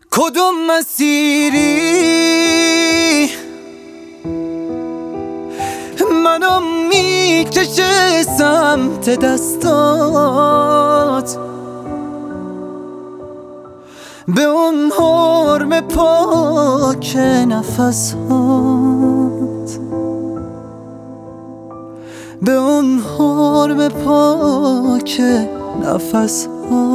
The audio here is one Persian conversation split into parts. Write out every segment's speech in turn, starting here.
کدوم مسیری منو میکشه سمت دستات، به اون حرم پاک نفسات، به اون حرم پاک نفسات.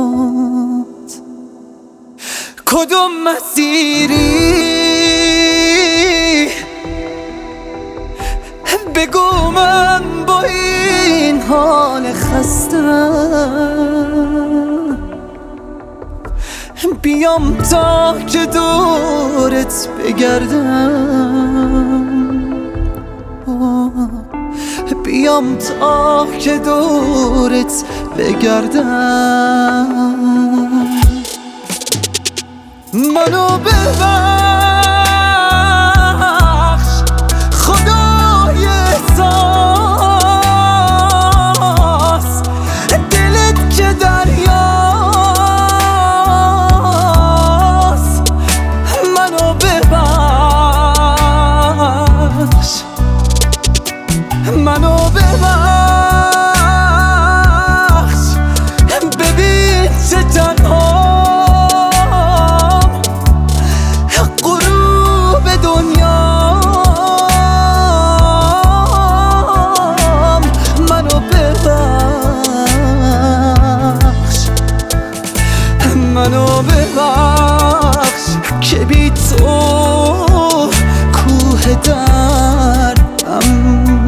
کدوم مسیری بگو من با این حال خستم بیام تا که دورت بگردم، بیام تا که دورت بگردم. منو ببخش خدای احساس، دلت که دریاست. منو ببخش، منو ببخش، ببین چه تنها منو ببخش که بی تو کوه دردم.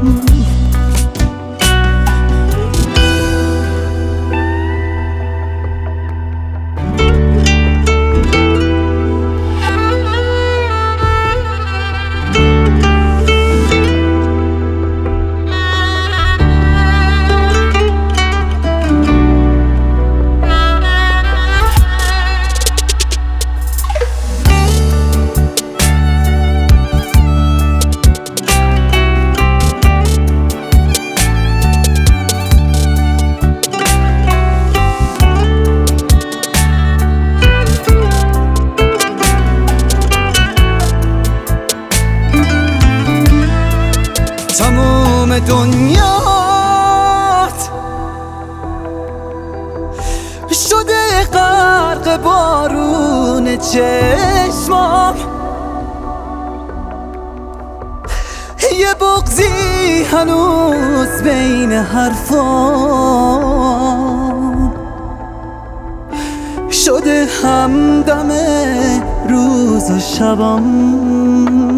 تموم دنیات شده غرق بارون چشمام، یه بغضی هنوز بین حرفام شده همدم روز و شبام.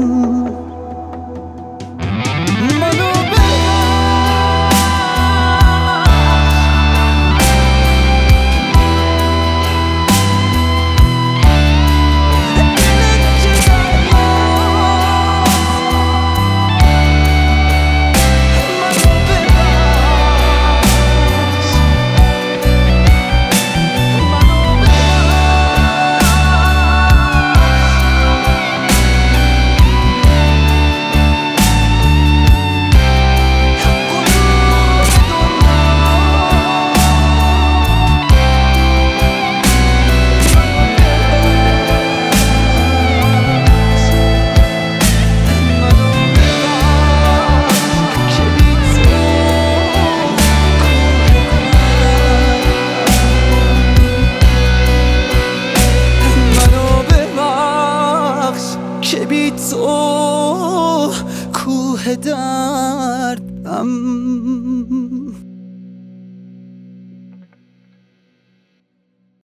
که بی تو کوه دردم.